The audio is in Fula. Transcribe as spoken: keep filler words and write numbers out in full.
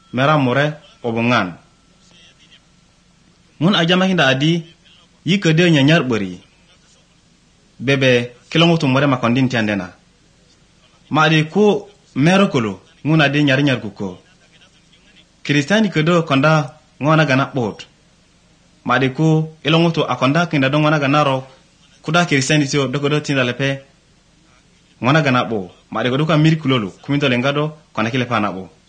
mera mure obungan ngun ajama hinda adi yikede nyanyar bori bebe kilongutu mure makondin tiandena ma adi ku mero kolo ngun adi nyar nyar kuko kristani kedo konda ngona gana bot ma adi ku ilongutu akonda kinda do ngona gana ro kuda kristani tio dokodo tinda lepe ngona gana bo ma adi ko duka miri kulolu kuminto lengado kona kile pana bo